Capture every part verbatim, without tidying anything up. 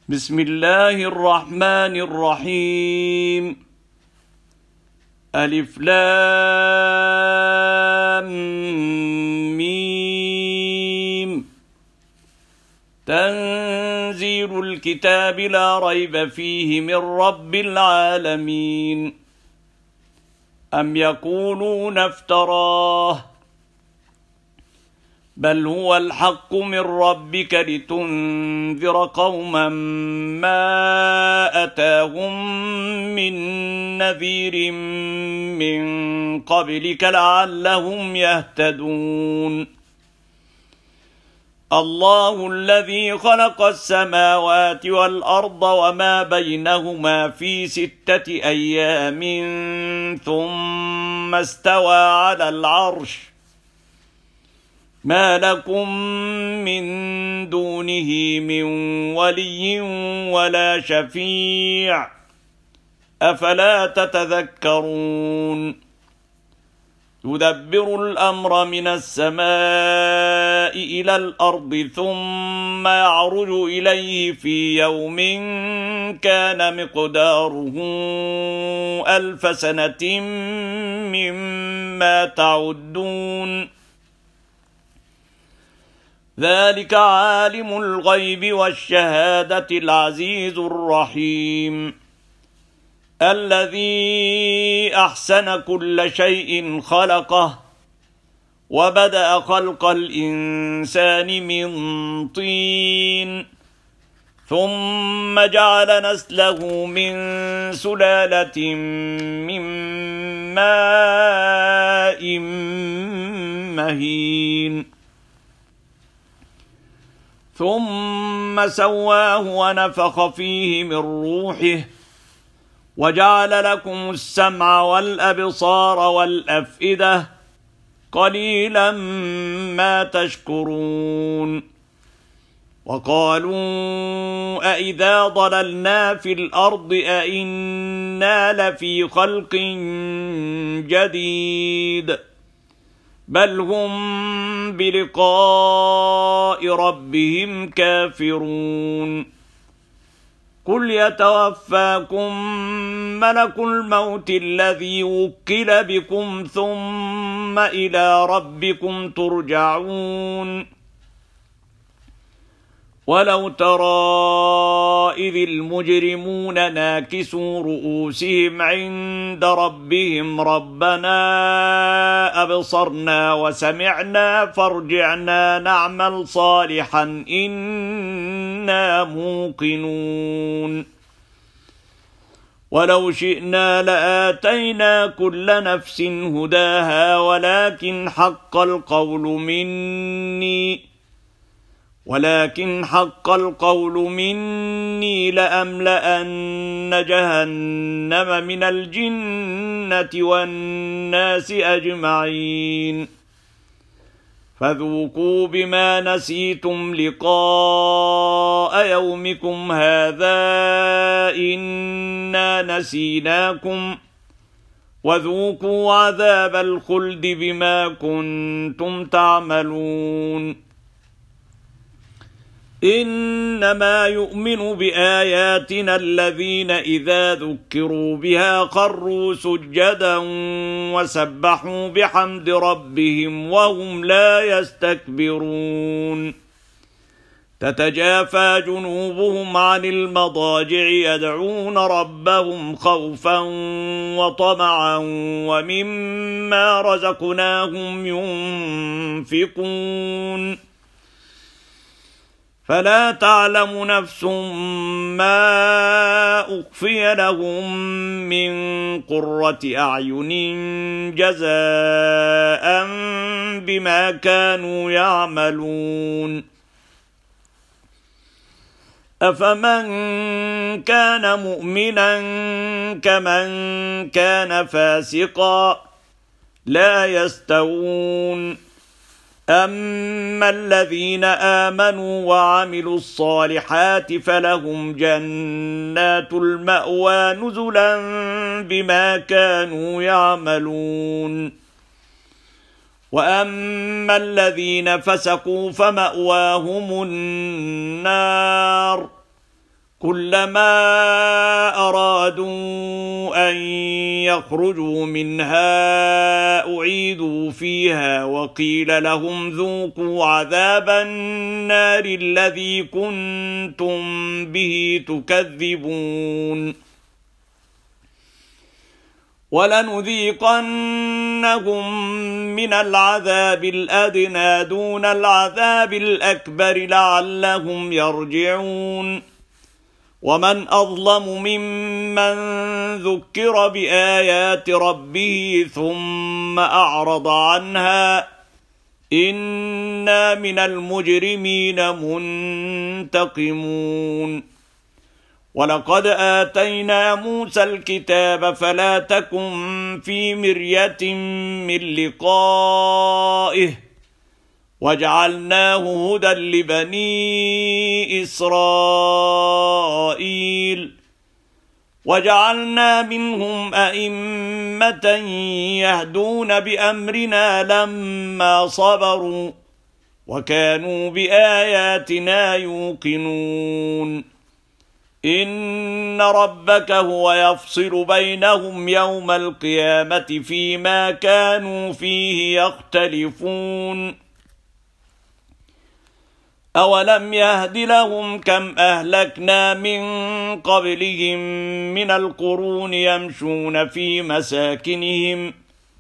بسم الله الرحمن الرحيم. ألف لام ميم. تنزيل الكتاب لا ريب فيه من رب العالمين. أم يقولون افتراه بل هو الحق من ربك لتنذر قوما ما أتاهم من نذير من قبلك لعلهم يهتدون. الله الذي خلق السماوات والأرض وما بينهما في ستة أيام ثم استوى على العرش ما لكم من دونه من ولي ولا شفيع أفلا تتذكرون. يدبر الأمر من السماء إلى الأرض ثم يعرج إليه في يوم كان مقداره ألف سنة مما تعدون. ذلك عالم الغيب والشهادة العزيز الرحيم الذي أحسن كل شيء خلقه وبدأ خلق الإنسان من طين ثم جعل نسله من سلالة من ماء مهين ثم سواه ونفخ فيه من روحه وجعل لكم السمع والأبصار والأفئدة قليلا ما تشكرون. وقالوا أإذا ضللنا في الأرض أإنا لفي خلق جديد بل هم بلقاء ربهم كافرون. قل يتوفاكم ملك الموت الذي وكل بكم ثم إلى ربكم ترجعون. ولو ترى إذ المجرمون ناكسوا رؤوسهم عند ربهم ربنا أبصرنا وسمعنا فارجعنا نعمل صالحا إنا موقنون. ولو شئنا لآتينا كل نفس هداها ولكن حق القول مني ولكن حق القول مني لأملأن جهنم من الجنة والناس أجمعين. فذوقوا بما نسيتم لقاء يومكم هذا إنا نسيناكم وذوقوا عذاب الخلد بما كنتم تعملون. إنما يؤمن بآياتنا الذين إذا ذكروا بها خروا سجدا وسبحوا بحمد ربهم وهم لا يستكبرون. تتجافى جنوبهم عن المضاجع يدعون ربهم خوفا وطمعا ومما رزقناهم ينفقون. فلا تعلم نفس ما أخفي لهم من قرة أعين جزاء بما كانوا يعملون. أفمن كان مؤمنا كمن كان فاسقا لا يستوون. أما الذين آمنوا وعملوا الصالحات فلهم جنات المأوى نزلا بما كانوا يعملون. وأما الذين فسقوا فمأواهم النار كلما أرادوا أن يخرجوا منها أعيدوا فيها وقيل لهم ذوقوا عذاب النار الذي كنتم به تكذبون ولنذيقنهم من العذاب الأدنى دون العذاب الأكبر لعلهم يرجعون ومن أظلم ممن ذكر بآيات ربه ثم أعرض عنها إنا من المجرمين منتقمون ولقد آتينا موسى الكتاب فلا تكن في مرية من لقائه وجعلناه هدى لبني إسرائيل وجعلنا منهم أئمة يهدون بأمرنا لما صبروا وكانوا بآياتنا يوقنون إن ربك هو يفصل بينهم يوم القيامة فيما كانوا فيه يختلفون أولم يهد لهم كم أهلكنا من قبلهم من القرون يمشون في مساكنهم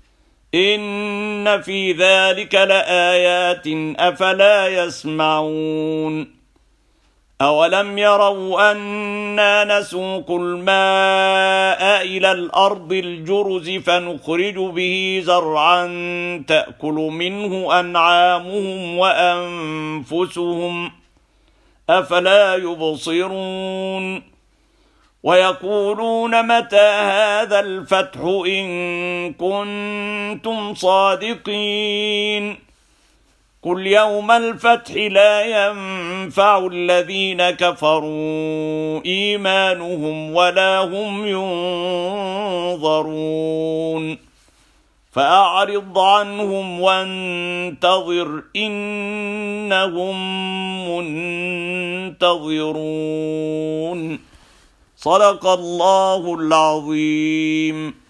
إن في ذلك لآيات أفلا يسمعون أولم يروا أنا نسوق الماء إلى الأرض الجرز فنخرج به زرعا تأكل منه أنعامهم وأنفسهم أفلا يبصرون ويقولون متى هذا الفتح إن كنتم صادقين قل يوم الفتح لا ينفع الذين كفروا إيمانهم ولا هم ينظرون فأعرض عنهم وانتظر إنهم منتظرون صدق الله العظيم.